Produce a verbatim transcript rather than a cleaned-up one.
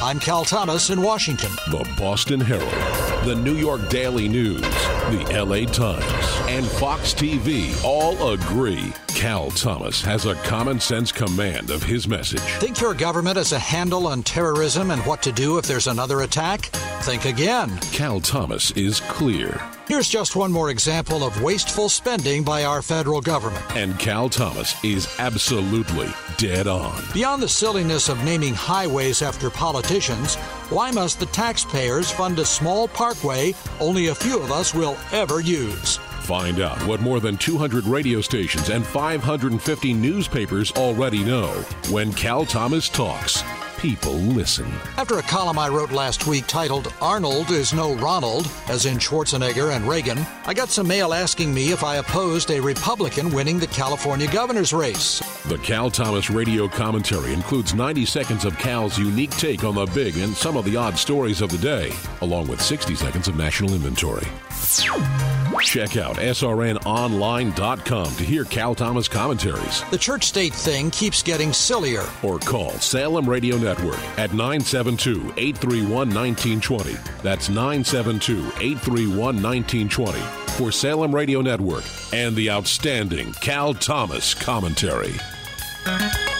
I'm Cal Thomas in Washington. The Boston Herald, the New York Daily News, the L A Times, and Fox T V all agree Cal Thomas has a common-sense command of his message. Think your government has a handle on terrorism and what to do if there's another attack? Think again. Cal Thomas is clear. Here's just one more example of wasteful spending by our federal government. And Cal Thomas is absolutely dead on. Beyond the silliness of naming highways after politicians, why must the taxpayers fund a small parkway only a few of us will ever use? Find out what more than two hundred radio stations and five hundred fifty newspapers already know. When Cal Thomas talks, people listen. After a column I wrote last week titled Arnold is no Ronald, as in Schwarzenegger and Reagan, I got some mail asking me if I opposed a Republican winning the California governor's race. The Cal Thomas radio commentary includes ninety seconds of Cal's unique take on the big and some of the odd stories of the day, along with sixty seconds of national inventory. Check out S R N online dot com to hear Cal Thomas commentaries. The church-state thing keeps getting sillier. Or call Salem Radio Network at nine seven two, eight three one, one nine two zero. That's nine seven two, eight three one, one nine two zero for Salem Radio Network and the outstanding Cal Thomas commentary.